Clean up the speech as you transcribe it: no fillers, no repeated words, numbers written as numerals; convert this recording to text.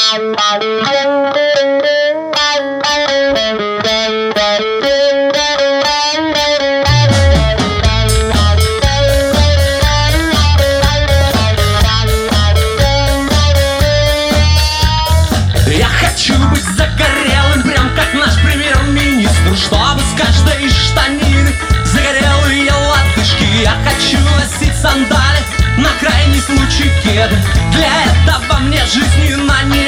Я хочу быть загорелым, прям как наш премьер-министр, чтобы с каждой штанины загорелые лодыжки. Я хочу носить сандали, на крайний случай кеды. Для этого мне жизненно не